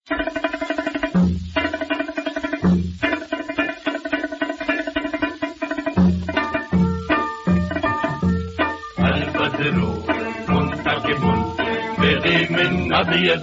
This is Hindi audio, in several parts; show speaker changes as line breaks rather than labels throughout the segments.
البدر منتقم بغيم أبيض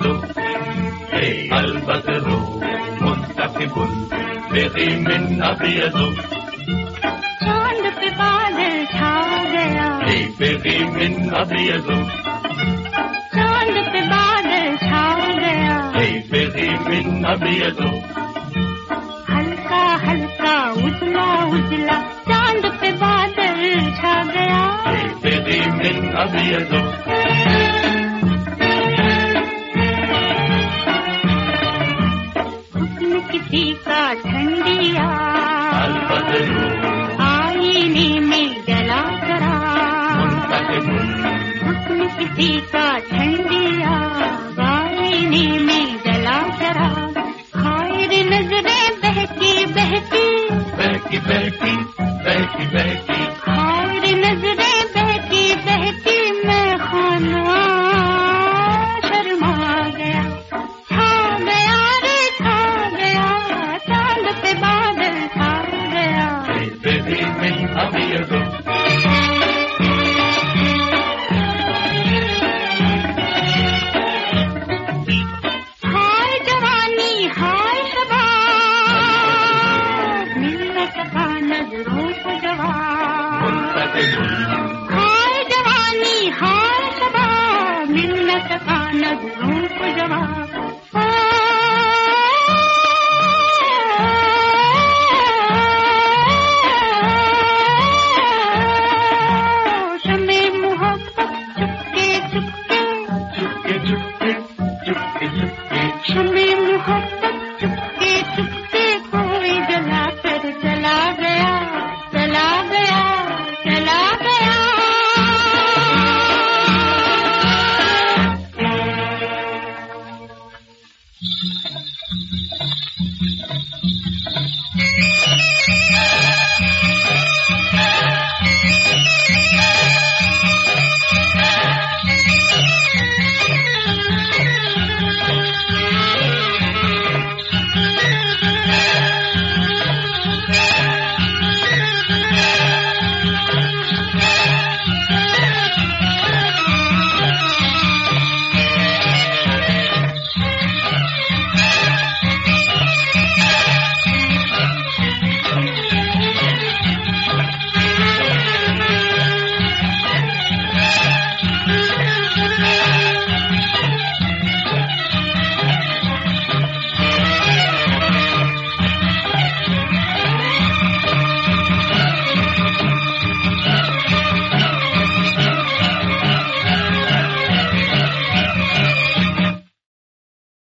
البدر منتقم بغيم أبيض
चांद पे बादल छा गया
بغيم أبيض
चांद पे बादल छा गया
بغيم أبيض
हल्का हल्का उजला उजला चांद पे बादल छा गया
بغيم أبيض
हुस्न किसी का ठंडिया
البدر
आईने में जला करा
منتقم
हुस्न किसी का ठंडिया आईने में जला करा खायर नजरें बहकी बहकी
बहकी बहकी बहकी बहकी
खायर नजरें बहकी बहकी मैं खाना शर्मा गया छा गया रे छा गया चांद पे बादल छा गया
بغيم أبيض
हाय जवानी हाय शबाब मिल न सका नजरों को जवाब
منتقم
हाय जवानी हाय शबाब मिल न सका नजरों को जवाब शमे मोहब्बत चुपके चुपके
चुपके चुपके चुपके चुपके
शमे मोहब्बत चुपके चुपके कोई जला कर चला गया चला गया चला गया